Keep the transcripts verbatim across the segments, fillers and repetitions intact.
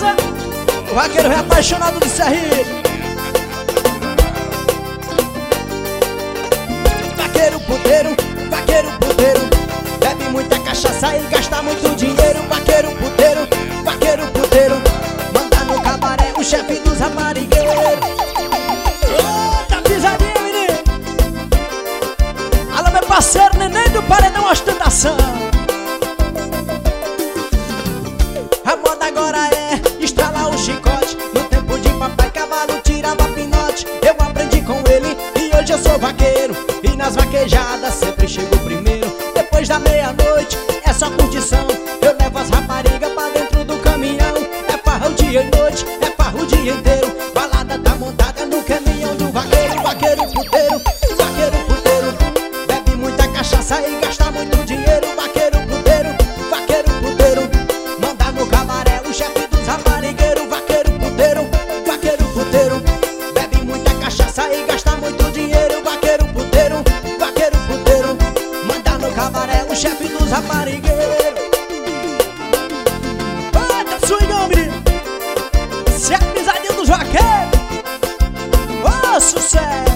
beleza? O vaqueiro é apaixonado de Serrinho. Vaqueiro puteiro, vaqueiro puteiro, bebe muita cachaça e gasta muito dinheiro. Vaqueiro puteiro, vaqueiro puteiro, manda no cabaré o chefe dos raparigueiros. Eita pisadinha, menino. Alô, meu parceiro, neném do paredão ostentação. A moda agora é estralar o chicote. No tempo de papai cavalo tirava pinote. Eu aprendi com ele e hoje eu sou vaqueiro. E nas vaquejadas sempre chego primeiro. Depois da meia-noite é só curtição. Eu levo as raparigas pra dentro do caminhão. É farra o dia e noite, é farra o dia inteiro. Balada tá montada no caminhão do vaqueiro. Vaqueiro puteiro, vaqueiro puteiro, bebe muita cachaça e gasta muito dinheiro. Vaqueiro puteiro, vaqueiro puteiro, manda no cabaré o chefe dos raparigueiros. Vaqueiro puteiro, vaqueiro puteiro, bebe muita cachaça e gasta muito dinheiro. Vaqueiro puteiro, vaqueiro puteiro, manda no cabaré o chefe dos raparigueiros. Eita, swingão, menino! Se é a pisadinha dos vaqueiros, ô, sucesso!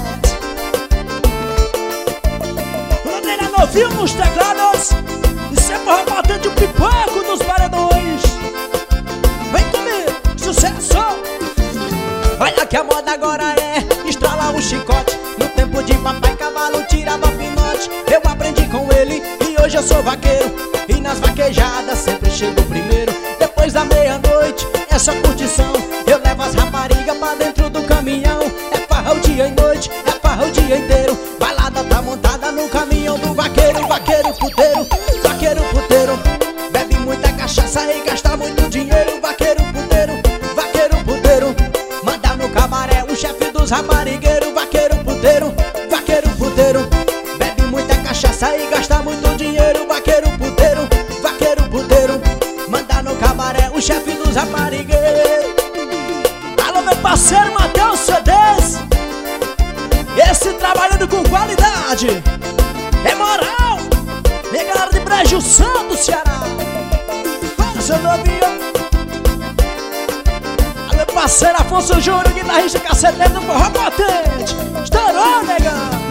Londrina novinho nos teclados e sempre rebatendo o pipoco dos paredões. Vem comigo, sucesso! Olha que a moda agora é estralar o chicote. No tempo de papai cavalo tirava pinote. Eu aprendi com ele e hoje eu sou vaqueiro. E nas vaquejadas sempre chego primeiro. Depois da meia-noite é só curtição. Eu levo as raparigas pra dentro do caminhão. É farra o dia e noite, é farra o dia inteiro. Balada tá montada no caminhão do vaqueiro. Vaqueiro puteiro, vaqueiro puteiro, bebe muita cachaça e gasta muito dinheiro. Vaqueiro puteiro, vaqueiro puteiro, manda no cabaré o chefe dos raparigueiros. Vaqueiro puteiro, vaqueiro puteiro, bebe muita cachaça e gasta muito dinheiro. Vaqueiro puteiro, vaqueiro puteiro, manda no cabaré o chefe dos raparigueiros. Alô, meu parceiro Matheus C Ds, esse trabalhando com qualidade é moral. E a galera de Brejo Santo, Ceará, fala, seu novinho. Alô, meu parceiro Afonso Júnior, guitarrista caceteiro do forró potente. Estourou, negão.